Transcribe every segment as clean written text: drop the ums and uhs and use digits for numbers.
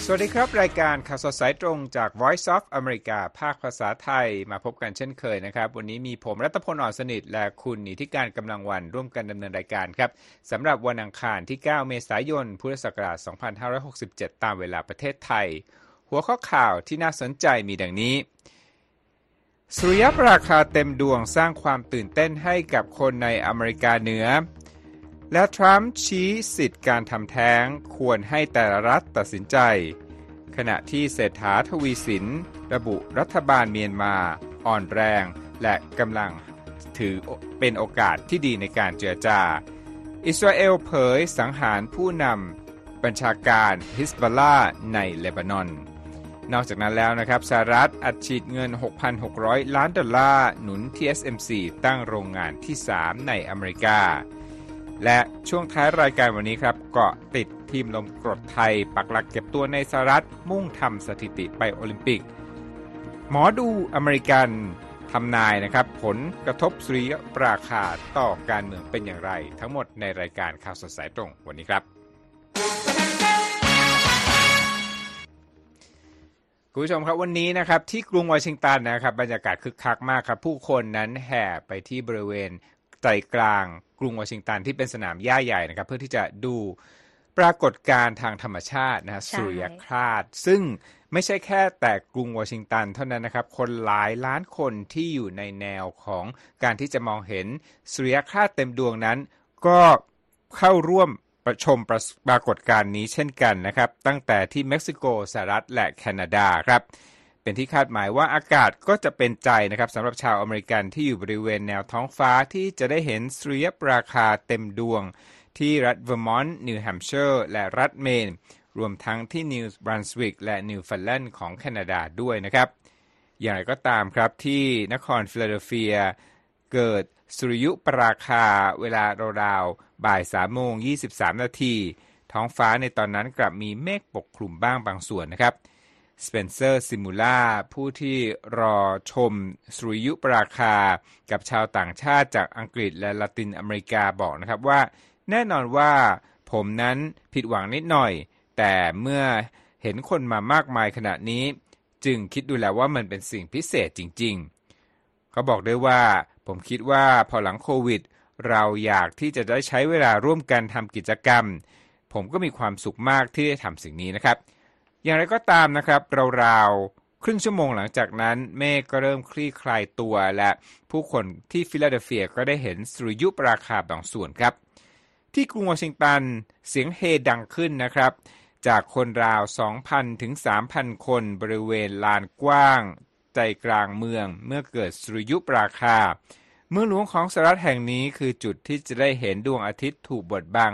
สวัสดีครับรายการข่าวสดสายตรงจาก Voice of America ภาคภาษาไทยมาพบกันเช่นเคยนะครับวันนี้มีผมรัตพล อ่อนสนิทและคุณนิติการกำลังวันร่วมกันดำเนินรายการครับสำหรับวันอังคารที่ 9 เมษายน พุทธศักราช 2567 ตามเวลาประเทศไทยหัวข้อข่าวที่น่าสนใจมีดังนี้สุริยะราคาเต็มดวงสร้างความตื่นเต้นให้กับคนในอเมริกาเหนือและทรัมป์ชี้สิทธิการทำแท้งควรให้แต่ละรัฐตัดสินใจขณะที่เศรษฐาทวีสินระบุรัฐบาลเมียนมาอ่อนแรงและกำลังถือเป็นโอกาสที่ดีในการเจรจาอิสราเอลเผยสังหารผู้นำบัญชาการฮิซบอลลาห์ในเลบานอนนอกจากนั้นแล้วนะครับสหรัฐอัดฉีดเงิน $6,600 ล้านหนุน TSMC ตั้งโรงงานที่ 3 ในอเมริกาและช่วงท้ายรายการวันนี้ครับเกาะติดทีมลมกรดไทยปักหลักเก็บตัวในสหรัฐมุ่งทำสถิติไปโอลิมปิกหมอดูอเมริกันทำนายนะครับผลกระทบสุริยะราคาต่อการเมืองเป็นอย่างไรทั้งหมดในรายการข่าวสดสายตรงวันนี้ครับคุณผู้ชมครับวันนี้นะครับที่กรุงวอชิงตันนะครับบรรยากาศคึกคักมากครับผู้คนนั้นแห่ไปที่บริเวณใจกลางกรุงวอชิงตันที่เป็นสนามหญ้าใหญ่นะครับเพื่อที่จะดูปรากฏการณ์ทางธรรมชาตินะสุริยคราสซึ่งไม่ใช่แค่แต่กรุงวอชิงตันเท่านั้นนะครับคนหลายล้านคนที่อยู่ในแนวของการที่จะมองเห็นสุริยคราสเต็มดวงนั้นก็เข้าร่วมชมปรากฏการณ์นี้เช่นกันนะครับตั้งแต่ที่เม็กซิโกสหรัฐและแคนาดาครับเป็นที่คาดหมายว่าอากาศก็จะเป็นใจนะครับสำหรับชาวอเมริกันที่อยู่บริเวณแนวท้องฟ้าที่จะได้เห็นสุริยราคาเต็มดวงที่รัฐเวอร์มอนต์นิวแฮมป์เชอร์และรัฐเมนรวมทั้งที่นิวบรันสวิกและนิวฟันแลนด์ของแคนาดาด้วยนะครับอย่างไรก็ตามครับที่นครฟิลาเดลเฟียเกิดสุริยุปราคาเวลาราวๆบ่าย 3:23 นาทีท้องฟ้าในตอนนั้นกลับมีเมฆปกคลุมบ้างบางส่วนนะครับสเปนเซอร์ซิมูล่าผู้ที่รอชมสุริยุปราคากับชาวต่างชาติจากอังกฤษและละตินอเมริกาบอกนะครับว่าแน่นอนว่าผมนั้นผิดหวังนิดหน่อยแต่เมื่อเห็นคนมามากมายขนาดนี้จึงคิดดูแล้วว่ามันเป็นสิ่งพิเศษจริงๆเขาบอกด้วยว่าผมคิดว่าพอหลังโควิดเราอยากที่จะได้ใช้เวลาร่วมกันทำกิจกรรมผมก็มีความสุขมากที่ได้ทำสิ่งนี้นะครับอย่างไรก็ตามนะครับราวๆครึ่งชั่วโมงหลังจากนั้นเมฆก็เริ่มคลี่คลายตัวและผู้คนที่ฟิลาเดลเฟียก็ได้เห็นสุริยุปราคาบางส่วนครับที่กรุงวอชิงตันเสียงเฮดังขึ้นนะครับจากคนราว 2,000 ถึง 3,000 คนบริเวณลานกว้างใจกลางเมืองเมื่อเกิดสุริยุปราคาเมืองหลวงของสหรัฐแห่งนี้คือจุดที่จะได้เห็นดวงอาทิตย์ถูกบดบัง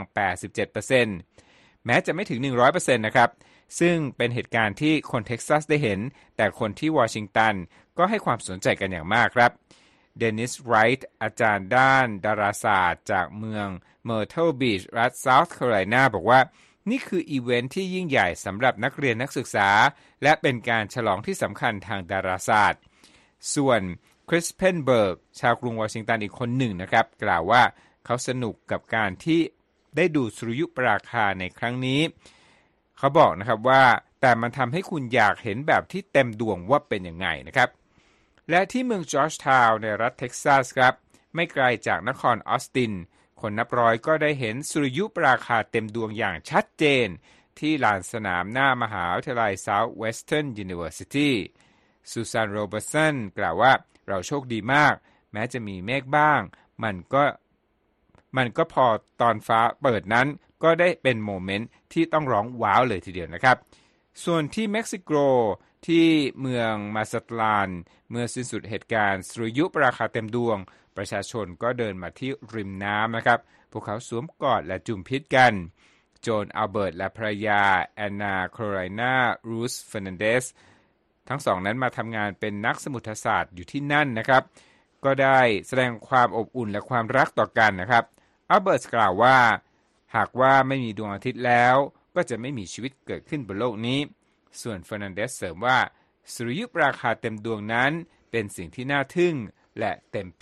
87% แม้จะไม่ถึง 100% นะครับซึ่งเป็นเหตุการณ์ที่คนเท็กซัสได้เห็นแต่คนที่วอชิงตันก็ให้ความสนใจกันอย่างมากครับเดนิสไรท์อาจารย์ด้านดาราศาสตร์จากเมืองเมอร์เทิลบีชรัฐเซาท์แคโรไลนาบอกว่านี่คืออีเวนท์ที่ยิ่งใหญ่สำหรับนักเรียนนักศึกษาและเป็นการฉลองที่สำคัญทางดาราศาสตร์ส่วนคริสเพนเบิร์กชาวกรุงวอชิงตันอีกคนหนึ่งนะครับกล่าวว่าเขาสนุกกับการที่ได้ดูสุริยุปราคาในครั้งนี้เขาบอกนะครับว่าแต่มันทำให้คุณอยากเห็นแบบที่เต็มดวงว่าเป็นยังไงนะครับและที่เมืองจอร์จทาวน์ในรัฐเท็กซัสครับไม่ไกลจากนครออสตินคนนับร้อยก็ได้เห็นสุริยุปราคาเต็มดวงอย่างชัดเจนที่ลานสนามหน้ามหาวิทยาลัย Southwestern University ซูซานโรเบอร์สันกล่าวว่าเราโชคดีมากแม้จะมีเมฆบ้างมันก็พอตอนฟ้าเปิดนั้นก็ได้เป็นโมเมนต์ที่ต้องร้องว้าวเลยทีเดียวนะครับส่วนที่เม็กซิโกที่เมืองมาซัตลานเมื่อสิ้นสุดเหตุการณ์สุริยุปราคาเต็มดวงประชาชนก็เดินมาที่ริมน้ำนะครับพวกเขาสวมกอดและจุ่มพิษกันโจนอัลเบิร์ตและภรรยาแอนนาแคโรไลนารูสเฟอร์นันเดสทั้งสองนั้นมาทำงานเป็นนักสมุทรศาสตร์อยู่ที่นั่นนะครับก็ได้แสดงความอบอุ่นและความรักต่อกันนะครับอัลเบิร์ตกล่าวว่าหากว่าไม่มีดวงอาทิตย์แล้วก็จะไม่มีชีวิตเกิดขึ้นบนโลกนี้ส่วนเฟอร์นันเดสเสริมว่าสุริยุปราคาเต็มดวงนั้นเป็นสิ่งที่น่าทึ่งและเต็มเปี่ยม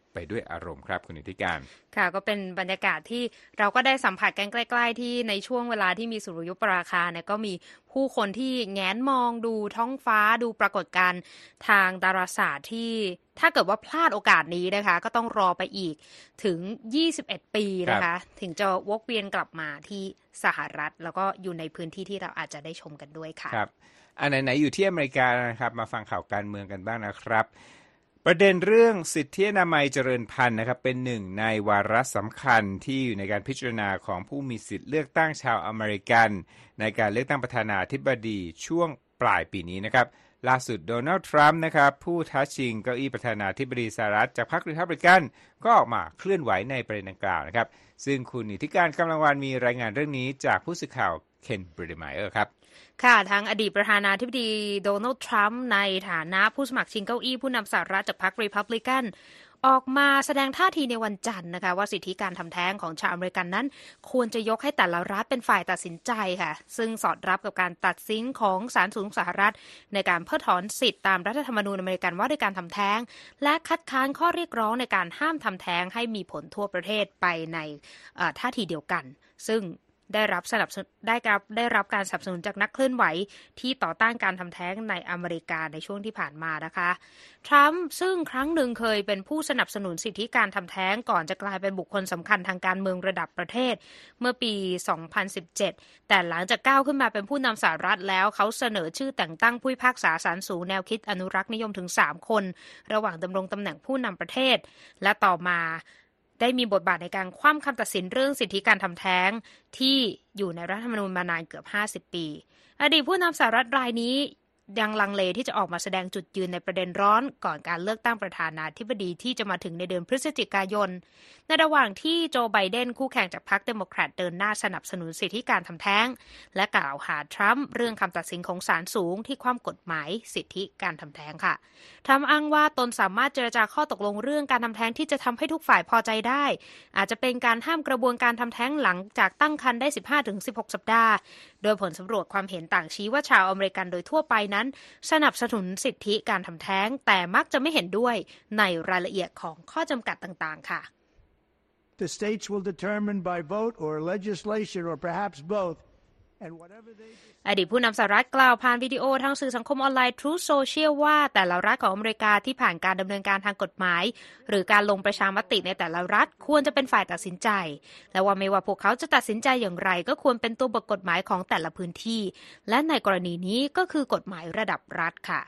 ไปด้วยอารมณ์ครับคุณนิติการค่ะก็เป็นบรรยากาศที่เราก็ได้สัมผัสกันใกล้ๆที่ในช่วงเวลาที่มีสุริยุปราคาเนี่ยก็มีผู้คนที่แง้นมองดูท้องฟ้าดูปรากฏการณ์ทางดาราศาสตร์ที่ถ้าเกิดว่าพลาดโอกาสนี้นะคะก็ต้องรอไปอีกถึง21ปีนะคะถึงจะวกเวียนกลับมาที่สหรัฐแล้วก็อยู่ในพื้นที่ที่เราอาจจะได้ชมกันด้วยค่ะครับอันไหนๆอยู่ที่อเมริกานะครับมาฟังข่าวการเมืองกันบ้างนะครับประเด็นเรื่องสิทธิอนามัยเจริญพันธุ์นะครับเป็นหนึ่งในวาระสำคัญที่อยู่ในการพิจารณาของผู้มีสิทธิเลือกตั้งชาวอเมริกันในการเลือกตั้งประธานาธิบดีช่วงปลายปีนี้นะครับล่าสุดโดนัลด์ทรัมป์นะครับผู้ท้าชิงเก้าอี้ประธานาธิบดีสหรัฐจากพรรครีพับลิกันก็ออกมาเคลื่อนไหวในประเด็นดังกล่าวนะครับซึ่งคุณนิติการกำลังวันมีรายงานเรื่องนี้จากผู้สื่อข่าวเคนบริเดไมเออร์ครับค่ะทางอดีตประธานาธิบดีโดนัลด์ทรัมป์ในฐานะผู้สมัครชิงเก้าอี้ผู้นำสหรัฐจากพรรครีพับลิกันออกมาแสดงท่าทีในวันจันทร์นะคะว่าสิทธิการทำแท้งของชาวอเมริกันนั้นควรจะยกให้แต่ละรัฐเป็นฝ่ายตัดสินใจค่ะซึ่งสอดรับกับการตัดสินของศาลสูงสหรัฐในการเพิกถอนสิทธิตามรัฐธรรมนูญอเมริกันว่าด้วยการทำแท้งและคัดค้านข้อเรียกร้องในการห้ามทำแท้งให้มีผลทั่วประเทศไปในท่าทีเดียวกันซึ่งได้รับการสนับสนุนจากนักเคลื่อนไหวที่ต่อต้านการทำแท้งในอเมริกาในช่วงที่ผ่านมานะคะทรัมป์ซึ่งครั้งหนึ่งเคยเป็นผู้สนับสนุนสิทธิการทำแท้งก่อนจะกลายเป็นบุคคลสำคัญทางการเมืองระดับประเทศเมื่อปี 2017 แต่หลังจากก้าวขึ้นมาเป็นผู้นำสหรัฐแล้วเขาเสนอชื่อแต่งตั้งผู้พิพากษาศาลสูงแนวคิดอนุรักษ์นิยมถึง3คนระหว่างดำรงตำแหน่งผู้นำประเทศและต่อมาได้มีบทบาทในการคว่ำคำตัดสินเรื่องสิทธิการทำแท้งที่อยู่ในรัฐธรรมนูญมานานเกือบ50ปีอดีตผู้นำสหรัฐรายนี้ยังลังเลที่จะออกมาแสดงจุดยืนในประเด็นร้อนก่อนการเลือกตั้งประธานาธิบดีที่จะมาถึงในเดือนพฤศจิกายนในระหว่างที่โจไบเดนคู่แข่งจากพรรคเดโมแครตเดินหน้าสนับสนุนสิทธิการทำแท้งและกล่าวหาทรัมป์เรื่องคำตัดสินของศาลสูงที่คว่ำกฎหมายสิทธิการทำแท้งค่ะทรัมป์อ้างว่าตนสามารถเจรจาข้อตกลงเรื่องการทำแท้งที่จะทำให้ทุกฝ่ายพอใจได้อาจจะเป็นการห้ามกระบวนการทำแท้งหลังจากตั้งครรภ์ได้ 15-16 สัปดาห์โดยผลสำรวจความเห็นต่างชี้ว่าชาวอเมริกันโดยทั่วไปนั้นสนับสนุนสิทธิการทำแท้งแต่มักจะไม่เห็นด้วยในรายละเอียดของข้อจำกัดต่างๆค่ะ The states will determine by vote or legislation or perhaps both อดีตผู้นำสหรัฐกล่าวผ่านวิดีโอทางสื่อสังคมออนไลน์ Truth Social ว่าแต่ละรัฐของอเมริกาที่ผ่านการดำเนินการทางกฎหมายหรือการลงประชามติในแต่ละรัฐควรจะเป็นฝ่ายตัดสินใจและว่าไม่ว่าพวกเขาจะตัดสินใจอย่างไรก็ควรเป็นตัวบทกฎหมายของแต่ละพื้นที่และในกรณีนี้ก็คือกฎหมายระดับรัฐค่ะ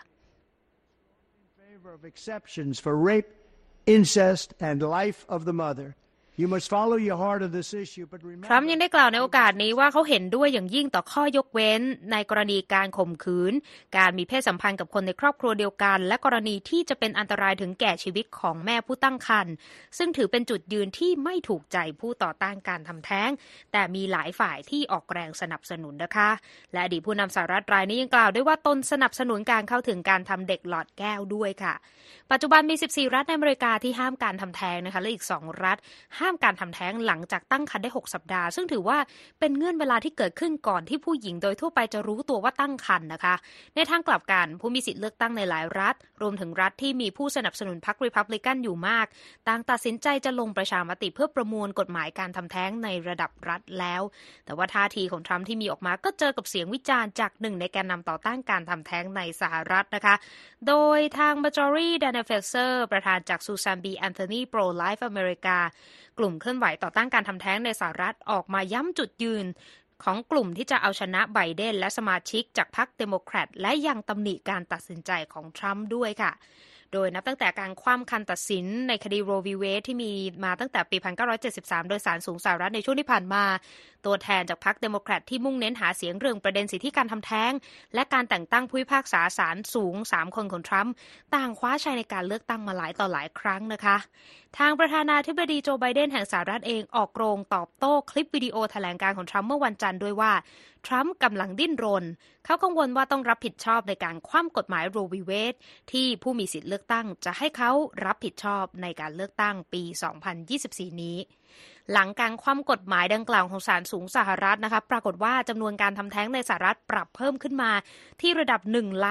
exceptions for rape, incest and life of the mother.You must follow your heart of this issue, but remember. ทรัมป์ยังได้กล่าวในโอกาสนี้ว่าเขาเห็นด้วยอย่างยิ่งต่อข้อยกเว้นในกรณีการข่มขืนการมีเพศสัมพันธ์กับคนในครอบครัวเดียวกันและกรณีที่จะเป็นอันตรายถึงแก่ชีวิตของแม่ผู้ตั้งครรภ์ซึ่งถือเป็นจุดยืนที่ไม่ถูกใจผู้ต่อต้านการทำแท้งแต่มีหลายฝ่ายที่ออกแรงสนับสนุนนะคะและอดีตผู้นำสหรัฐรายนี้ยังกล่าวด้วยว่าตนสนับสนุนการเข้าถึงการทำเด็กหลอดแก้วด้วยค่ะปัจจุบันมี14รัฐในอเมริกาที่ห้ามการทำแท้งนะคะและอีก2รัฐห้ามการทำแท้งหลังจากตั้งครรภ์ได้6สัปดาห์ซึ่งถือว่าเป็นเงื่อนเวลาที่เกิดขึ้นก่อนที่ผู้หญิงโดยทั่วไปจะรู้ตัวว่าตั้งครรภ์นะคะในทางกลับกันผู้มีสิทธิเลือกตั้งในหลายรัฐรวมถึงรัฐที่มีผู้สนับสนุนพรรครีพับลิกันอยู่มากต่างตัดสินใจจะลงประชามติเพื่อประมวลกฎหมายการทำแท้งในระดับรัฐแล้วแต่ว่าท่าทีของทรัมป์ที่มีออกมาก็เจอกับเสียงวิจารณ์จากหนึ่งในแกนนำต่อต้านการทำแท้งในสหรัฐนะคะโดยทาง Marjorie Daniel Fetzer ประธานจาก Susan B. Anthony Pro-Life America กลุ่มเคลื่อนไหวต่อต้านการทำแท้งในสหรัฐออกมาย้ำจุดยืนของกลุ่มที่จะเอาชนะไบเดนและสมาชิกจากพรรคเดโมแครตและยังตำหนิการตัดสินใจของทรัมป์ด้วยค่ะโดยนับตั้งแต่การคว่ำคำตัดสินในคดีโรวีเวดที่มีมาตั้งแต่ปี 1973 โดยศาลสูงสหรัฐในช่วงที่ผ่านมาตัวแทนจากพรรคเดโมแครตที่มุ่งเน้นหาเสียงเรื่องประเด็นสิทธิการทำแท้งและการแต่งตั้งผู้พิพากษาศาลสูง3คนของทรัมป์ต่างคว้าชัยในการเลือกตั้งมาหลายต่อหลายครั้งนะคะทางประธานาธิบดีโจไบเดนแห่งสหรัฐเองออกโรงตอบโต้คลิปวิดีโอแถลงการของทรัมป์เมื่อวันจันทร์ด้วยว่าทรัมป์กำลังดิ้นรนเขากังวลว่าต้องรับผิดชอบในการคว่ำกฎหมายโรวีเวดที่ผู้มีสิทธิเลือกตั้งจะให้เขารับผิดชอบในการเลือกตั้งปี 2024 นี้หลังการคว่ำกฎหมายดังกล่าวของศาลสูงสหรัฐนะคะปรากฏว่าจำนวนการทำแท้งในสหรัฐปรับเพิ่มขึ้นมาที่ระดับ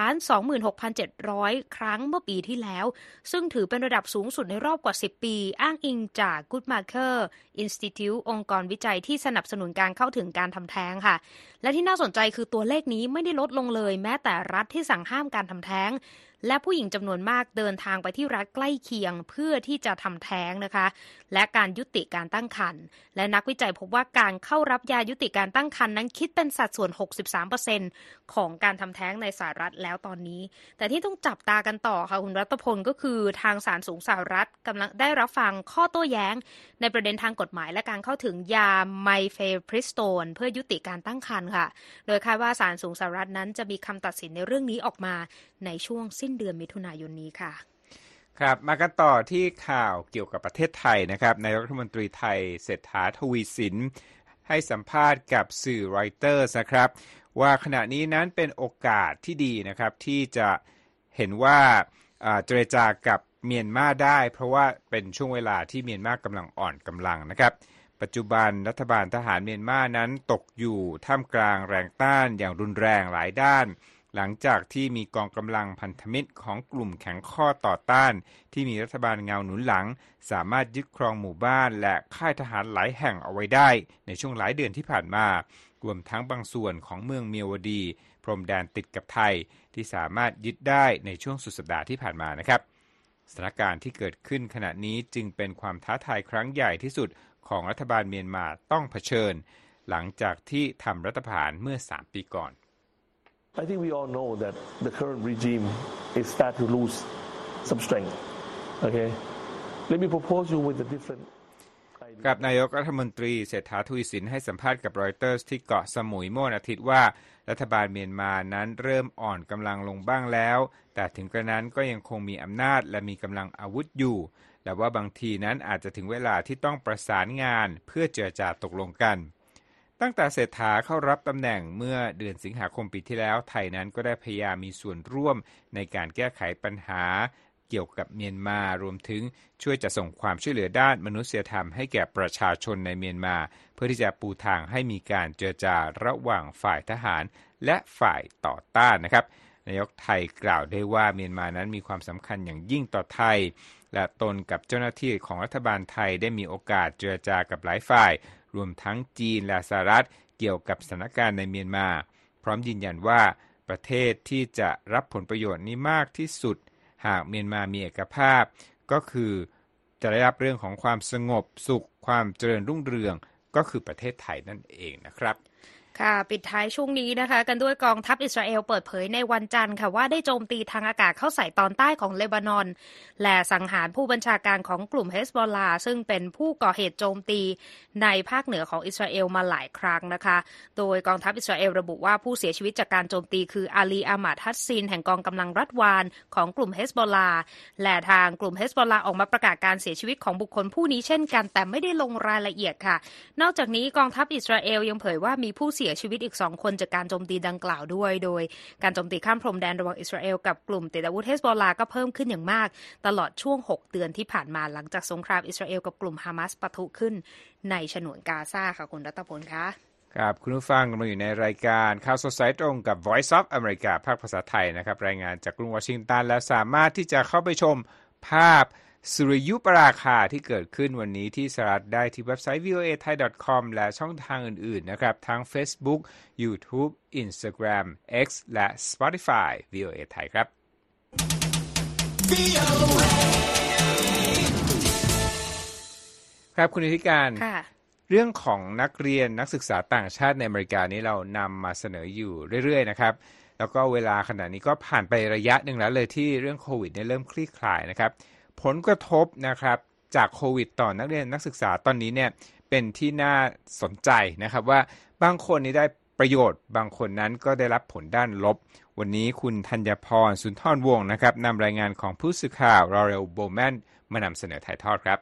126,700 ครั้งเมื่อปีที่แล้วซึ่งถือเป็นระดับสูงสุดในรอบกว่า10ปีอ้างอิงจาก Guttmacher Institute องค์กรวิจัยที่สนับสนุนการเข้าถึงการทำแท้งค่ะและที่น่าสนใจคือตัวเลขนี้ไม่ได้ลดลงเลยแม้แต่รัฐที่สั่งห้ามการทำแท้งและผู้หญิงจำนวนมากเดินทางไปที่รัฐใกล้เคียงเพื่อที่จะทำแท้งนะคะและการยุติการตั้งครรภ์และนักวิจัยพบว่าการเข้ารับยายุติการตั้งครรภ์นั้นคิดเป็นสัดส่วน 63% ของการทำแท้งในสหรัฐแล้วตอนนี้แต่ที่ต้องจับตากันต่อค่ะคุณรัตพลก็คือทางศาลสูงสหรัฐกำลังได้รับฟังข้อโต้แย้งในประเด็นทางกฎหมายและการเข้าถึงยาไมเฟปริสโตนเพื่อยุติการตั้งครรภ์ค่ะโดยคาดว่าศาลสูงสหรัฐนั้นจะมีคำตัดสินในเรื่องนี้ออกมาในช่วงสิ้นเดือนมิถุนายนนี้ค่ะครับมากันต่อที่ข่าวเกี่ยวกับประเทศไทยนะครับนายกรัฐมนตรีไทยเศรษฐาทวีสินให้สัมภาษณ์กับสื่อรอยเตอร์นะครับว่าขณะนี้นั้นเป็นโอกาสที่ดีนะครับที่จะเห็นว่าเจรจากับเมียนมาได้เพราะว่าเป็นช่วงเวลาที่เมียนมากำลังอ่อนกำลังนะครับปัจจุบันรัฐบาลทหารเมียนมานั้นตกอยู่ท่ามกลางแรงต้านอย่างรุนแรงหลายด้านหลังจากที่มีกองกำลังพันธมิตรของกลุ่มแข็งข้อต่อต้านที่มีรัฐบาลเงาหนุนหลังสามารถยึดครองหมู่บ้านและค่ายทหารหลายแห่งเอาไว้ได้ในช่วงหลายเดือนที่ผ่านมารวมทั้งบางส่วนของเมืองเมียวดีพรมแดนติดกับไทยที่สามารถยึดได้ในช่วงสุดสัปดาห์ที่ผ่านมานะครับสถานการณ์ที่เกิดขึ้นขณะนี้จึงเป็นความท้าทายครั้งใหญ่ที่สุดของรัฐบาลเมียนมาต้องเผชิญหลังจากที่ทำรัฐประหารเมื่อ3ปีก่อน I think we all know that the current regime is start to lose some strength. Okay, let me propose you with a different. กับนายกรัฐมนตรีเศรษฐาทวีสินให้สัมภาษณ์กับรอยเตอร์สที่เกาะสมุยเมื่อวันอาทิตย์ว่ารัฐบาลเมียนมานั้นเริ่มอ่อนกำลังลงบ้างแล้วแต่ถึงกระนั้นก็ยังคงมีอำนาจและมีกำลังอาวุธอยู่และว่าบางทีนั้นอาจจะถึงเวลาที่ต้องประสานงานเพื่อเจรจาตกลงกันตั้งแต่เศรษฐาเข้ารับตำแหน่งเมื่อเดือนสิงหาคมปีที่แล้วไทยนั้นก็ได้พยายามมีส่วนร่วมในการแก้ไขปัญหาเกี่ยวกับเมียนมารวมถึงช่วยจะส่งความช่วยเหลือด้านมนุษยธรรมให้แก่ประชาชนในเมียนมาเพื่อที่จะปูทางให้มีการเจรจาระหว่างฝ่ายทหารและฝ่ายต่อต้านนะครับนายกไทยกล่าวได้ว่าเมียนมานั้นมีความสำคัญอย่างยิ่งต่อไทยและตนกับเจ้าหน้าที่ของรัฐบาลไทยได้มีโอกาสเจรจากับหลายฝ่ายรวมทั้งจีนและสหรัฐเกี่ยวกับสถานการณ์ในเมียนมาพร้อมยืนยันว่าประเทศที่จะรับผลประโยชน์นี้มากที่สุดหากเมียนมามีเอกภาพก็คือจะได้รับเรื่องของความสงบสุขความเจริญรุ่งเรืองก็คือประเทศไทยนั่นเองนะครับค่ะปิดท้ายช่วงนี้นะคะกันด้วยกองทัพอิสราเอลเปิดเผยในวันจันทร์ค่ะว่าได้โจมตีทางอากาศเข้าใส่ตอนใต้ของเลบานอนและสังหารผู้บัญชาการของกลุ่มเฮซบอลลาซึ่งเป็นผู้ก่อเหตุโจมตีในภาคเหนือของอิสราเอลมาหลายครั้งนะคะโดยกองทัพอิสราเอลระบุว่าผู้เสียชีวิตจากการโจมตีคืออาลีอามัดฮัสซินแห่งกองกำลังรัดวานของกลุ่มเฮซบอลลาและทางกลุ่มเฮซบอลลาออกมาประกาศการเสียชีวิตของบุคคลผู้นี้เช่นกันแต่ไม่ได้ลงรายละเอียดค่ะนอกจากนี้กองทัพอิสราเอลยังเผยว่ามีผู้เสียชีวิตอีก2 คนจากการโจมตีดังกล่าวด้วยโดยการโจมตีข้ามพรมแดนระหว่างอิสราเอลกับกลุ่มติดอาวุธเฮซบอลลาก็เพิ่มขึ้นอย่างมากตลอดช่วง6 เดือนที่ผ่านมาหลังจากสงครามอิสราเอลกับกลุ่มฮามาสปะทุขึ้นในฉนวนกาซาค่ะคุณรัตพลคะครับคุณผู้ฟังกำลังอยู่ในรายการข่าวสดสายตรงกับ Voice of America ภาคภาษาไทยนะครับรายงานจากกรุงวอชิงตันและสามารถที่จะเข้าไปชมภาพสุริยุปราคาที่เกิดขึ้นวันนี้ที่สหรัฐได้ที่เว็บไซต์ voathai.com และช่องทางอื่นๆนะครับทั้ง Facebook YouTube Instagram X และ Spotify VOA ไทยครับครับคุณอธิการเรื่องของนักเรียนนักศึกษาต่างชาติในอเมริกานี้เรานำมาเสนออยู่เรื่อยๆนะครับแล้วก็เวลาขณะนี้ก็ผ่านไประยะหนึ่งแล้วเลยที่เรื่องโควิดเนี่ยเริ่มคลี่คลายนะครับผลกระทบนะครับจากโควิดต่อนักเรียนนักศึกษาตอนนี้เนี่ยเป็นที่น่าสนใจนะครับว่าบางคนนี้ได้ประโยชน์บางคนนั้นก็ได้รับผลด้านลบวันนี้คุณธัญพรสุนทรวงศ์นะครับนำรายงานของผู้สื่อข่าวลอเรลโบแมนมานำเสนอถ่ายทอดครับ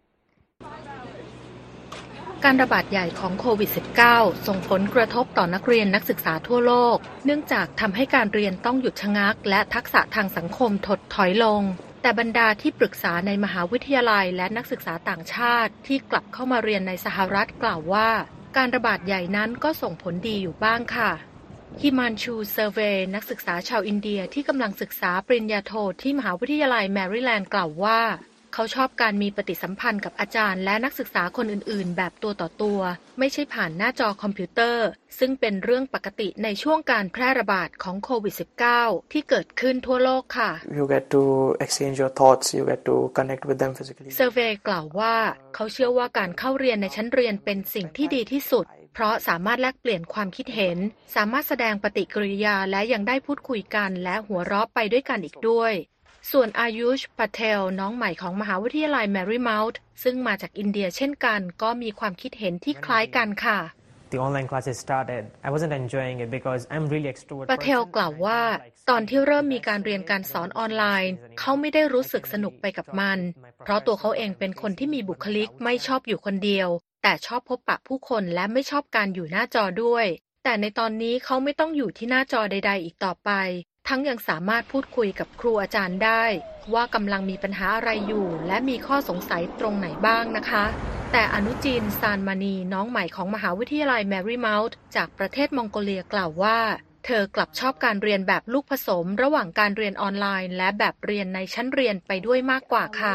การระบาดใหญ่ของโควิด -19 ส่งผลกระทบต่อนักเรียนนักศึกษาทั่วโลกเนื่องจากทำให้การเรียนต้องหยุดชะงักและทักษะทางสังคมถดถอยลงแต่บรรดาที่ปรึกษาในมหาวิทยาลัยและนักศึกษาต่างชาติที่กลับเข้ามาเรียนในสหรัฐกล่าวว่าการระบาดใหญ่นั้นก็ส่งผลดีอยู่บ้างค่ะฮิมันชูเซอร์เวย์นักศึกษาชาวอินเดียที่กำลังศึกษาปริญญาโทที่มหาวิทยาลัยแมริแลนด์กล่าวว่าเขาชอบการมีปฏิสัมพันธ์กับอาจารย์และนักศึกษาคนอื่นๆแบบตัวต่อตัวไม่ใช่ผ่านหน้าจอคอมพิวเตอร์ซึ่งเป็นเรื่องปกติในช่วงการแพร่ระบาดของโควิด -19 ที่เกิดขึ้นทั่วโลกค่ะ You get to exchange your thoughts, you get to connect with them physically. เซอร์เวย์กล่าวว่าเขาเชื่อว่าการเข้าเรียนในชั้นเรียนเป็นสิ่งที่ดีที่สุดเพราะสามารถแลกเปลี่ยนความคิดเห็นสามารถแสดงปฏิกิริยาและยังได้พูดคุยกันและหัวเราะไปด้วยกันอีกด้วยส่วนอายุช ปาเทลน้องใหม่ของมหาวิทยาลัยแมรี่เมาท์ซึ่งมาจากอินเดียเช่นกันก็มีความคิดเห็นที่คล้ายกันค่ะ The online classes started, I wasn't enjoying it because I'm really extrovert. ปาเทลกล่าวว่าตอนที่เริ่มมีการเรียนการสอนออนไลน์เขาไม่ได้รู้สึกสนุกไปกับมันเพราะตัวเขาเองเป็นคนที่มีบุคลิกไม่ชอบอยู่คนเดียวแต่ชอบพบปะผู้คนและไม่ชอบการอยู่หน้าจอด้วยแต่ในตอนนี้เขาไม่ต้องอยู่ที่หน้าจอใดๆอีกต่อไปทั้งยังสามารถพูดคุยกับครูอาจารย์ได้ว่ากำลังมีปัญหาอะไรอยู่และมีข้อสงสัยตรงไหนบ้างนะคะแต่อนุจิน ซานมานีน้องใหม่ของมหาวิทยาลัยแมรี่เมาท์จากประเทศมองโกเลียกล่าวว่าเธอกลับชอบการเรียนแบบลูกผสมระหว่างการเรียนออนไลน์และแบบเรียนในชั้นเรียนไปด้วยมากกว่าค่ะ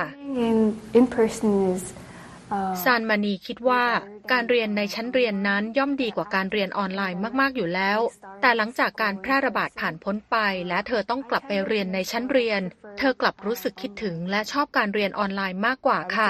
ซานมานีคิดว่าการเรียนในชั้นเรียนนั้นย่อมดีกว่าการเรียนออนไลน์มากๆอยู่แล้วแต่หลังจากการแพร่ระบาดผ่านพ้นไปและเธอต้องกลับไปเรียนในชั้นเรียนเธอกลับรู้สึกคิดถึงและชอบการเรียนออนไลน์มากกว่าค่ะ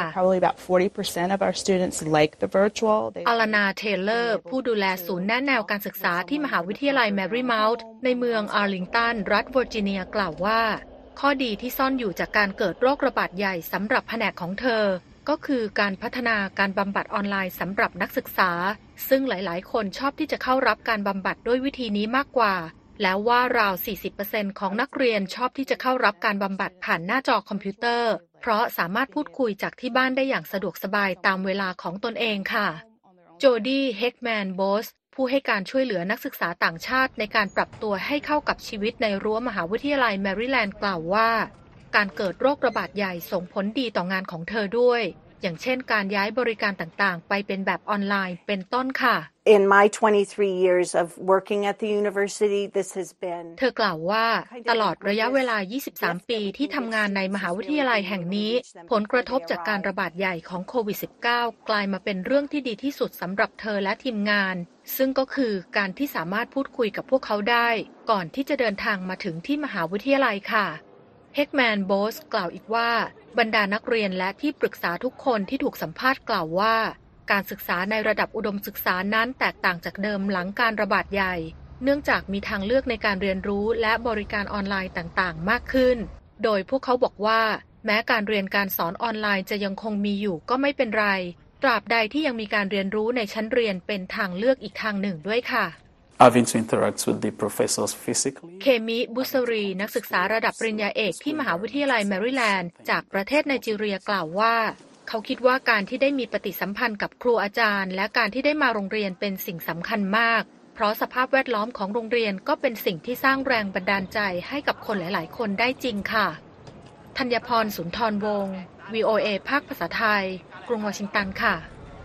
อาลานา เทเลอร์ผู้ดูแลศูนย์แนะแนวการศึกษาที่มหาวิทยาลัยแมรี่เมาท์ในเมืองอาร์ลิงตันรัฐเวอร์จิเนียกล่าวว่าข้อดีที่ซ่อนอยู่จากการเกิดโรคระบาดใหญ่สำหรับแผนกของเธอก็คือการพัฒนาการบำบัดออนไลน์สำหรับนักศึกษาซึ่งหลายๆคนชอบที่จะเข้ารับการบำบัดด้วยวิธีนี้มากกว่าแล้วว่าราว 40% ของนักเรียนชอบที่จะเข้ารับการบำบัดผ่านหน้าจอคอมพิวเตอร์เพราะสามารถพูดคุยจากที่บ้านได้อย่างสะดวกสบายตามเวลาของตนเองค่ะโจดี้ เฮกแมน โบสผู้ให้การช่วยเหลือนักศึกษาต่างชาติในการปรับตัวให้เข้ากับชีวิตในรั้วมหาวิทยาลัยแมริแลนด์กล่าวว่าการเกิดโรคระบาดใหญ่ส่งผลดีต่องานของเธอด้วยอย่างเช่นการย้ายบริการต่างๆไปเป็นแบบออนไลน์เป็นต้นค่ะ In my 23 years of working at the university, this has been เธอกล่าวว่าตลอดระยะเวลา 23 ปีที่ทำงานในมหาวิทยาลัยแห่งนี้ผลกระทบจากการระบาดใหญ่ของโควิด -19 กลายมาเป็นเรื่องที่ดีที่สุดสำหรับเธอและทีมงานซึ่งก็คือการที่สามารถพูดคุยกับพวกเขาได้ก่อนที่จะเดินทางมาถึงที่มหาวิทยาลัยค่ะเฮกแมน โบสกล่าวอีกว่าบรรดานักเรียนและที่ปรึกษาทุกคนที่ถูกสัมภาษณ์กล่าวว่าการศึกษาในระดับอุดมศึกษานั้นแตกต่างจากเดิมหลังการระบาดใหญ่เนื่องจากมีทางเลือกในการเรียนรู้และบริการออนไลน์ต่างๆมากขึ้นโดยพวกเขาบอกว่าแม้การเรียนการสอนออนไลน์จะยังคงมีอยู่ก็ไม่เป็นไรตราบใดที่ยังมีการเรียนรู้ในชั้นเรียนเป็นทางเลือกอีกทางหนึ่งด้วยค่ะ Having to interact with the professors physically. เคมิ บุสรีนักศึกษาระดับปริญญาเอกที่มหาวิทยาลัยแมริแลนด์จากประเทศไนจีเรียกล่าวว่าเขาคิดว่าการที่ได้มีปฏิสัมพันธ์กับครูอาจารย์และการที่ได้มาโรงเรียนเป็นสิ่งสำคัญมากเพราะสภาพแวดล้อมของโรงเรียนก็เป็นสิ่งที่สร้างแรงบันดาลใจให้กับคนหลายๆคนได้จริงค่ะธัญพร สุนทรวงศ์ VOA ภาคภาษาไทยกรุงวอชิงตันค่ะ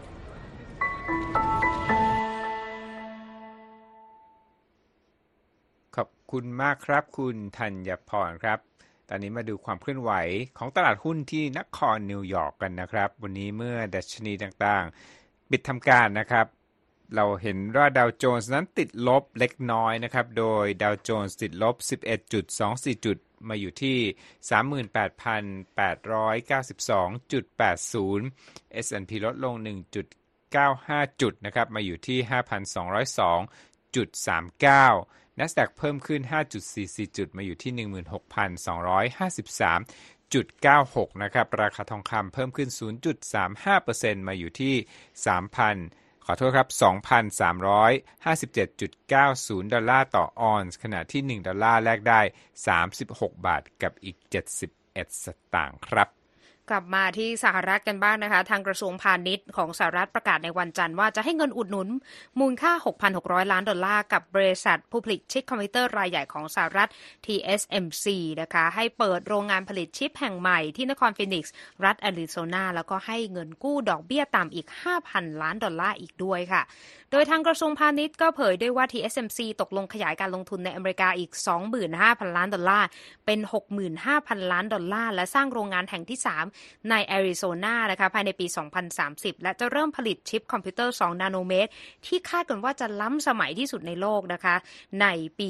ขอบคุณมากครับคุณธัญพรครับตอนนี้มาดูความเคลื่อนไหวของตลาดหุ้นที่นครนิวยอร์กกันนะครับวันนี้เมื่อดัชนีต่างๆปิดทำการนะครับเราเห็นว่าดาวโจนส์นั้นติดลบเล็กน้อยนะครับโดยดาวโจนส์ติดลบ 11.24 จุดมาอยู่ที่ 38,892.80 S&P ลดลง 1.95 จุดนะครับมาอยู่ที่ 5,202.39NASDAQ เพิ่มขึ้น 5.44 จุดมาอยู่ที่ 16,253.96 นะครับราคาทองคำเพิ่มขึ้น 0.35% มาอยู่ที่ 2,357.90 ดอลลาร์ต่อออนซ์ขณะที่1ดอลลาร์แลกได้36บาทกับอีก71สตางค์ครับกลับมาที่สหรัฐกันบ้างนะคะทางกระทรวงพาณิชย์ของสหรัฐประกาศในวันจันทร์ว่าจะให้เงินอุดหนุนมูลค่า $6,600 ล้านกับบริษัทผู้ผลิตชิปคอมพิวเตอร์รายใหญ่ของสหรัฐ TSMC นะคะให้เปิดโรงงานผลิตชิปแห่งใหม่ที่นครฟินิกซ์รัฐแอริโซนาแล้วก็ให้เงินกู้ดอกเบี้ยต่ำอีก $5,000 ล้านอีกด้วยค่ะโดยทางกระทรวงพาณิชย์ก็เผยด้วยว่า TSMC ตกลงขยายการลงทุนในอเมริกาอีก $25,000 ล้านเป็น 65,000 ล้านและสร้างโรงงานแห่งที่ 3 ในแอริโซนานะคะภายในปี 2030 และจะเริ่มผลิตชิปคอมพิวเตอร์ 2 นาโนเมตรที่คาดกันว่าจะล้ำสมัยที่สุดในโลกนะคะในปี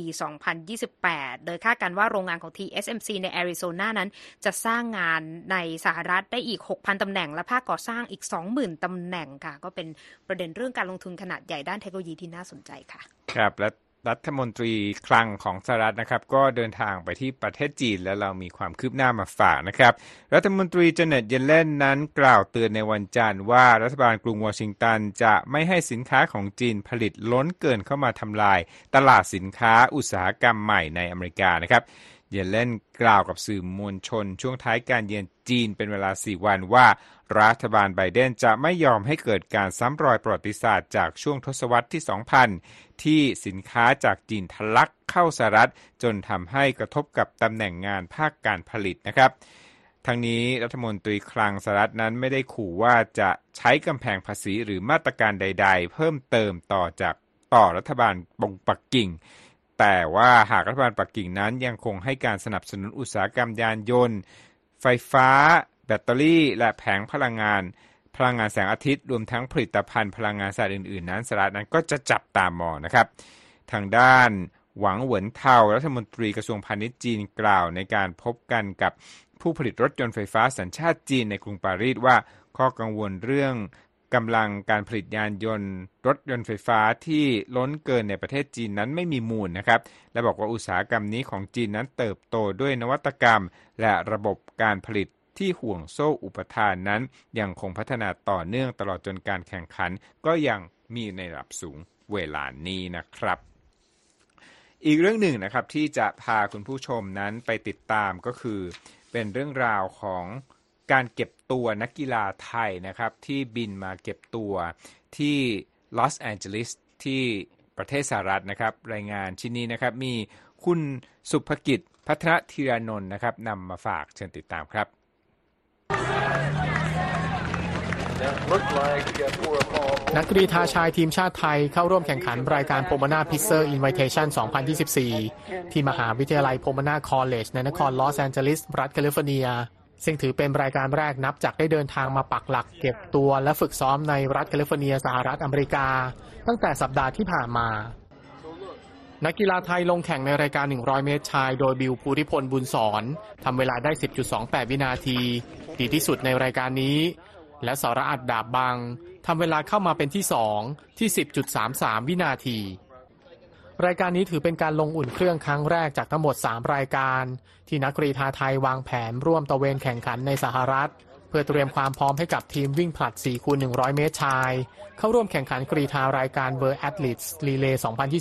2028 โดยคาดกันว่าโรงงานของ TSMC ในแอริโซนานั้นจะสร้างงานในสหรัฐได้อีก 6,000 ตำแหน่งและภาคก่อสร้างอีก 20,000 ตำแหน่งค่ะก็เป็นประเด็นเรื่องการลงทุนขนาดใหญ่ด้านเทคโนโลยีที่น่าสนใจค่ะครับและรัฐมนตรีคลังของสหรัฐนะครับก็เดินทางไปที่ประเทศจีนและเรามีความคืบหน้ามาฝากนะครับรัฐมนตรีเจเน็ตเยเลนนั้นกล่าวเตือนในวันจันทร์ว่ารัฐบาลกรุงวอชิงตันจะไม่ให้สินค้าของจีนผลิตล้นเกินเข้ามาทำลายตลาดสินค้าอุตสาหกรรมใหม่ในอเมริกานะครับเยเลนกล่าวกับสื่อมวลชนช่วงท้ายการเยือนจีนเป็นเวลา4 วันว่ารัฐบาลไบเดนจะไม่ยอมให้เกิดการซ้ำรอยประวัติศาสตร์จากช่วงทศวรรษที่ 2000 ที่สินค้าจากจีนทะลักเข้าสหรัฐจนทำให้กระทบกับตำแหน่งงานภาคการผลิตนะครับทั้งนี้รัฐมนตรีคลังสหรัฐนั้นไม่ได้ขู่ว่าจะใช้กำแพงภาษีหรือมาตรการใดๆเพิ่มเติมต่อรัฐบาลปักกิ่งแต่ว่าหากรัฐบาลปักกิ่งนั้นยังคงให้การสนับสนุนอุตสาหกรรมยานยนต์ไฟฟ้าแบตเตอรี่และแผงพลังงานแสงอาทิตย์รวมทั้งผลิตภัณฑ์พลังงานสะอาดอื่นๆนั้นสหรัฐนั้นก็จะจับตามองนะครับทางด้านหวังเหวินเทารัฐมนตรีกระทรวงพาณิชย์จีนกล่าวในการพบกันกับผู้ผลิตรถยนต์ไฟฟ้าสัญชาติจีนในกรุงปารีสว่าข้อกังวลเรื่องกำลังการผลิตยานยนต์รถยนต์ไฟฟ้าที่ล้นเกินในประเทศจีนนั้นไม่มีมูลนะครับและบอกว่าอุตสาหกรรมนี้ของจีนนั้นเติบโตด้วยนวัตกรรมและระบบการผลิตที่ห่วงโซ่อุปทานนั้นยังคงพัฒนาต่อเนื่องตลอดจนการแข่งขันก็ยังมีในระดับสูงเวลานี้นะครับอีกเรื่องหนึ่งนะครับที่จะพาคุณผู้ชมนั้นไปติดตามก็คือเป็นเรื่องราวของการเก็บตัวนักกีฬาไทยนะครับที่บินมาเก็บตัวที่ลอสแอนเจลิสที่ประเทศสหรัฐนะครับรายงานชิ้นนี้นะครับมีคุณสุภกิจพัฒนธีรานนท์นะครับนำมาฝากเชิญติดตามครับนักกรีฑาชายทีมชาติไทยเข้าร่วมแข่งขันรายการโพมาน่าพิซเซอร์อินไวเทชั่น 2024 ที่มหาวิทยาลัยโพมาน่าคอลเลจในนครลอสแอนเจลิสรัฐแคลิฟอร์เนียซึ่งถือเป็นรายการแรกนับจากได้เดินทางมาปักหลักเก็บตัวและฝึกซ้อมในรัฐแคลิฟอร์เนียสหรัฐอเมริกาตั้งแต่สัปดาห์ที่ผ่านมานักกีฬาไทยลงแข่งในรายการ100 เมตรชายโดยบิวภูริพลบุญสอนทำเวลาได้ 10.28 วินาทีดีที่สุดในรายการนี้และสรอัฏฐ์ดาบบังทำเวลาเข้ามาเป็นที่2ที่ 10.33 วินาทีรายการนี้ถือเป็นการลงอุ่นเครื่องครั้งแรกจากทั้งหมด3รายการที่นักกรีฑาไทยวางแผนร่วมตระเวนแข่งขันในสหรัฐเพื่อเตรียมความพร้อมให้กับทีมวิ่งผลัด 4x100 เมตรชายเข้าร่วมแข่งขันกรีฑารายการ World Athletes Relay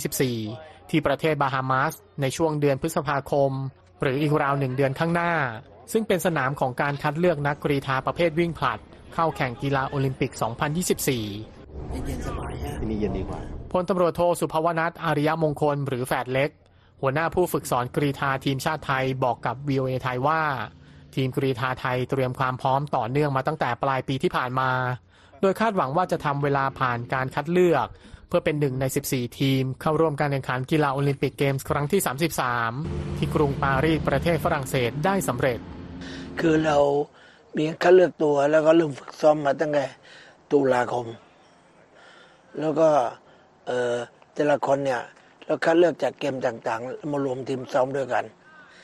2024 ที่ประเทศบาฮามาสในช่วงเดือนพฤษภาคมหรืออีกราว1 เดือนข้างหน้าซึ่งเป็นสนามของการคัดเลือกนักกรีฑาประเภทวิ่งผลัดเข้าแข่งกีฬาโอลิมปิก 2024 เย็นสบายฮะที่นี่เย็นดีกว่าพลตำรวจโทสุภวนัส อาริยมงคลหรือแฝดเล็กหัวหน้าผู้ฝึกสอนกรีฑาทีมชาติไทยบอกกับ VOA ไทยว่าทีมกรีฑาไทยเตรียมความพร้อมต่อเนื่องมาตั้งแต่ปลายปีที่ผ่านมาโดยคาดหวังว่าจะทำเวลาผ่านการคัดเลือกเพื่อเป็น1 ใน 14 ทีมเข้าร่วมการแข่งขันกีฬาโอลิมปิกเกมส์ครั้งที่ 33 ที่กรุงปารีสประเทศฝรั่งเศสได้สำเร็จคือเรามีคัดเลือกตัวแล้วก็เริ่มฝึกซ้อมมาตั้งแต่ตุลาคมแล้วก็แต่ละคนเนี่ยเราคัดเลือกจากเกมต่างๆมารวมทีมซ้อมด้วยกัน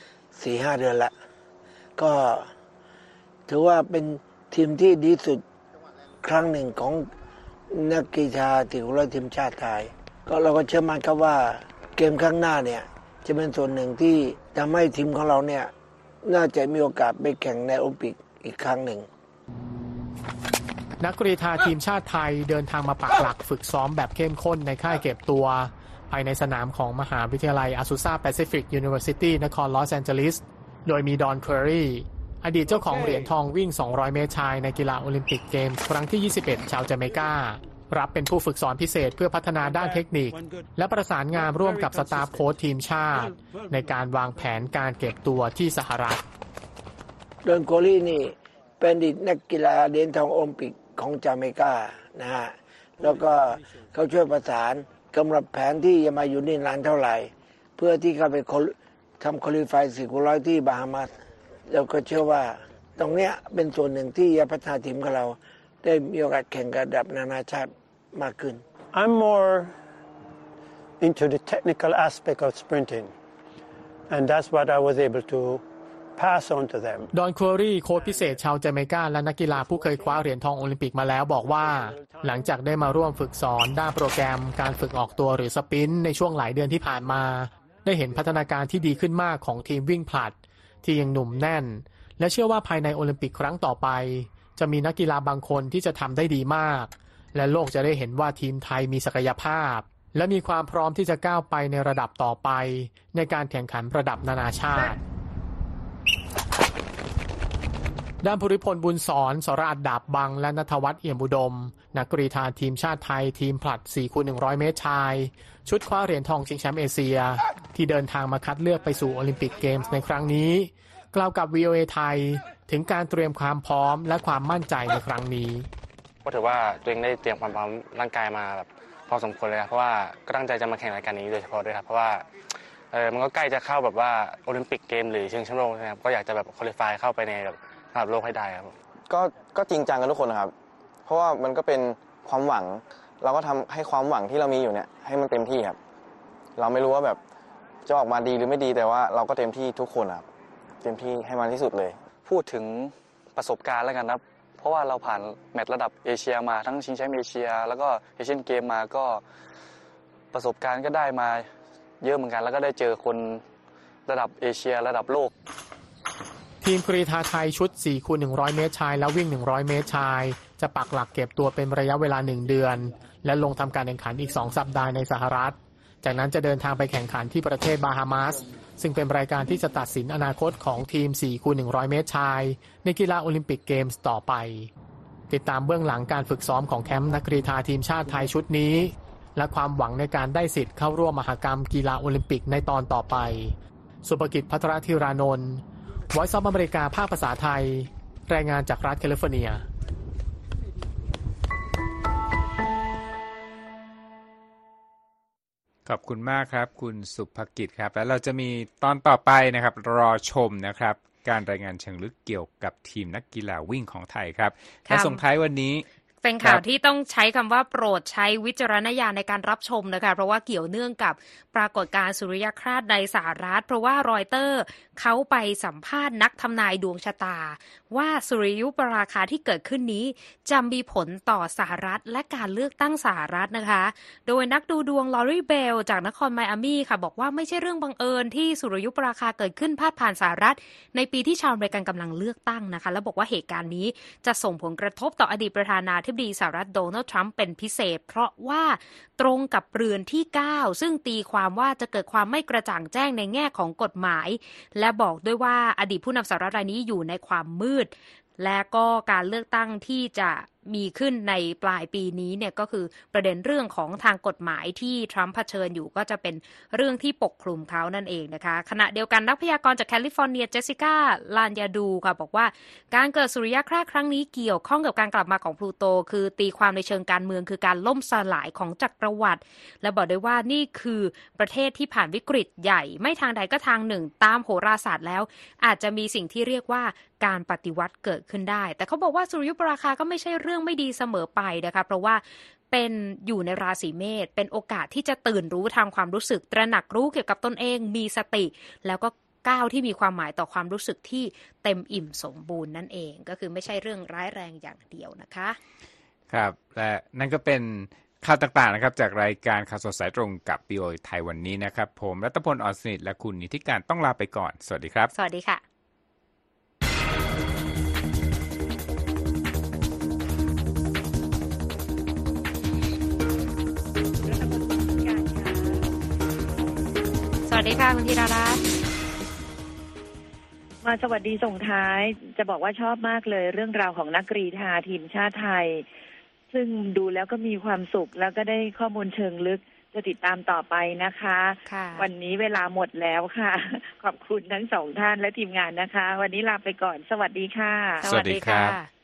4-5 เดือนละก็ถือว่าเป็นทีมที่ดีสุดครั้งหนึ่งของนักกีฬาที่ของเราทีมชาติไทยก็เราก็เชื่อมั่นครับว่าเกมข้างหน้าเนี่ยจะเป็นส่วนหนึ่งที่ทำให้ทีมของเราเนี่ยน่าจะมีโอกาสไปแข่งในโอลิมปิกอีกครั้งหนึ่งนักกรีฑาทีมชาติไทยเดินทางมาปักหลักฝึกซ้อมแบบเข้มข้นในค่ายเก็บตัวภายในสนามของมหาวิทยาลัย Azusa Pacific University นครลอสแอนเจลิสโดยมีดอนเคอรีอดีตเจ้าของเหรียญทองวิ่ง200เมตรชายในกีฬาโอลิมปิกเกมส์ครั้งที่21ชาวจาเมการับเป็นผู้ฝึกสอนพิเศษเพื่อพัฒนาด้านเทคนิคและประสานงานร่วมกับสตาฟโค้ชทีมชาติในการวางแผนการเก็บตัวที่สหรัฐโดนโคลีนี่เป็นอดีตนักกีฬาเหรียญทองโอลิมปิกของจาเมกานะฮะแล้วก็เขาช่วยประสานกำหนดแผนที่จะมาอยู่นี่นานเท่าไหร่เพื่อที่เขาไปทำคุริฟาย400ที่บาฮามาสแล้วก็เชื่อว่าตรงเนี้ยเป็นส่วนหนึ่งที่จะพัฒนาทีมของเราได้มีโอกาสแข่งระดับนานาชาติมากขึ้น I'm more into the technical aspect of sprinting and that's what I was able to pass on to them ดอนควอรี่โค้ชพิเศษชาวจาเมกาและนักกีฬาผู้เคยคว้าเหรียญทองโอลิมปิกมาแล้วบอกว่าหลังจากได้มาร่วมฝึกสอนด้านโปรแกรมการฝึกออกตัวหรือสปรินต์ในช่วงหลายเดือนที่ผ่านมาได้เห็นพัฒนาการที่ดีขึ้นมากของทีมวิ่งผลัดที่ยังหนุ่มแน่นและเชื่อว่าภายในโอลิมปิกครั้งต่อไปจะมีนักกีฬาบางคนที่จะทำได้ดีมากและโลกจะได้เห็นว่าทีมไทยมีศักยภาพและมีความพร้อมที่จะก้าวไปในระดับต่อไปในการแข่งขันระดับนานาชาติด้านภูริพลบุญสอนสรอัดดาบบังและณัฐวัฒน์เอี่ยมอุดมนักกรีฑาทีมชาติไทยทีมผลัด 4x100 เมตรชายชุดคว้าเหรียญทองชิงแชมป์เอเชียที่เดินทางมาคัดเลือกไปสู่โอลิมปิกเกมส์ในครั้งนี้กล่าวกับ VOA ไทยถึงการเตรียมความพร้อมและความมั่นใจในครั้งนี้ก็ถือว่าตัวเองได้เตรียมความพร้อมร่างกายมาแบบพอสมควรเลยครับเพราะว่าก็ตั้งใจจะมาแข่งรายการนี้โดยเฉพาะด้วยครับเพราะว่ามันก็ใกล้จะเข้าแบบว่าโอลิมปิกเกมหรือชิงแชมป์โลกนะครับก็อยากจะแบบควอลิฟายเข้าไปในระดับโลกให้ได้ครับก็จริงจังกันทุกคนนะครับเพราะว่ามันก็เป็นความหวังเราก็ทำให้ความหวังที่เรามีอยู่เนี่ยให้มันเต็มที่ครับเราไม่รู้ว่าแบบจะออกมาดีหรือไม่ดีแต่ว่าเราก็เต็มที่ทุกคนครับเต็มที่ให้มันที่สุดเลยพูดถึงประสบการณ์แล้วกันครับเพราะว่าเราผ่านแมตช์ระดับเอเชียมาทั้งชิงแชมป์เอเชียแล้วก็เอเชียนเกมมาก็ประสบการณ์ก็ได้มาเยอะเหมือนกันแล้วก็ได้เจอคนระดับเอเชียระดับโลกทีมกรีฑาไทยชุด 4x100 เมตรชายและวิ่ง100เมตรชายจะปักหลักเก็บตัวเป็นระยะเวลา1เดือนและลงทำการแข่งขันอีก2สัปดาห์ในสหรัฐจากนั้นจะเดินทางไปแข่งขันที่ประเทศบาฮามาสซึ่งเป็นรายการที่จะตัดสินอนาคตของทีม 4x100 เมตรชายในกีฬาโอลิมปิกเกมส์ต่อไปติดตามเบื้องหลังการฝึกซ้อมของแคมป์นักกรีฑาทีมชาติไทยชุดนี้และความหวังในการได้สิทธิ์เข้าร่วมมหกรรมกีฬาโอลิมปิกในตอนต่อไปสุภกิจ ภัทรธีรานนท์ Voice of America ภาคภาษาไทยรายงานจากรัฐแคลิฟอร์เนียขอบคุณมากครับคุณสุภกิจครับแล้วเราจะมีตอนต่อไปนะครับรอชมนะครับการรายงานเชิงลึกเกี่ยวกับทีมนักกีฬาวิ่งของไทยครับและส่งท้ายวันนี้เป็นข่าวที่ต้องใช้คำว่าโปรดใช้วิจารณญาณในการรับชมนะคะเพราะว่าเกี่ยวเนื่องกับปรากฏการณ์สุริยคราสในสหรัฐเพราะว่ารอยเตอร์เขาไปสัมภาษณ์นักทำนายดวงชะตาว่าสุริยุปราคาที่เกิดขึ้นนี้จะมีผลต่อสหรัฐและการเลือกตั้งสหรัฐนะคะโดยนักดูดวงลอรีเบลจากนครไมอามี่ค่ะบอกว่าไม่ใช่เรื่องบังเอิญที่สุริยุปราคาเกิดขึ้นพาดผ่านสหรัฐในปีที่ชาวอเมริกันกำลังเลือกตั้งนะคะและบอกว่าเหตุการณ์นี้จะส่งผลกระทบต่ออดีตประธานาธิบดีสหรัฐโดนัลด์ทรัมป์เป็นพิเศษเพราะว่าตรงกับเรือนที่9ซึ่งตีความว่าจะเกิดความไม่กระจ่างแจ้งในแง่ของกฎหมายและบอกด้วยว่าอดีตผู้นำสหรัฐรายนี้อยู่ในความมืดและก็การเลือกตั้งที่จะมีขึ้นในปลายปีนี้เนี่ยก็คือประเด็นเรื่องของทางกฎหมายที่ทรัมป์เผชิญอยู่ก็จะเป็นเรื่องที่ปกคลุมเขานั่นเองนะคะขณะเดียวกันนักพยากรณ์จากแคลิฟอร์เนียเจสสิก้าลานยาดูค่ะบอกว่าการเกิดสุริยคราสครั้งนี้เกี่ยวข้องกับการกลับมาของพลูโตคือตีความในเชิงการเมืองคือการล่มสลายของจักรวรรดิและบอกด้วยว่านี่คือประเทศที่ผ่านวิกฤตใหญ่ไม่ทางใดก็ทางหนึ่งตามโหราศาสตร์แล้วอาจจะมีสิ่งที่เรียกว่าการปฏิวัติเกิดขึ้นได้แต่เขาบอกว่าสุริยุปราคาก็ไม่ใช่เรื่องไม่ดีเสมอไปนะคะเพราะว่าเป็นอยู่ในราศีเมษเป็นโอกาสที่จะตื่นรู้ทางความรู้สึกตระหนักรู้เกี่ยวกับตนเองมีสติแล้วก็ก้าวที่มีความหมายต่อความรู้สึกที่เต็มอิ่มสมบูรณ์นั่นเองก็คือไม่ใช่เรื่องร้ายแรงอย่างเดียวนะคะครับและนั่นก็เป็นข่าวต่างๆนะครับจากรายการข่าวสดสายตรงกับ VOA ไทยวันนี้นะครับผมรัตพล อ่อนสนิทและคุณนิติการต้องลาไปก่อนสวัสดีครับสวัสดีค่ะสวัสดีค่ะคุณธีรรัตน์มาสวัสดีส่งท้ายจะบอกว่าชอบมากเลยเรื่องราวของนักกรีฑาทีมชาติไทยซึ่งดูแล้วก็มีความสุขแล้วก็ได้ข้อมูลเชิงลึกจะติดตามต่อไปนะคะวันนี้เวลาหมดแล้วค่ะขอบคุณทั้งสองท่านและทีมงานนะคะวันนี้ลาไปก่อนสวัสดีค่ะสวัสดีครับ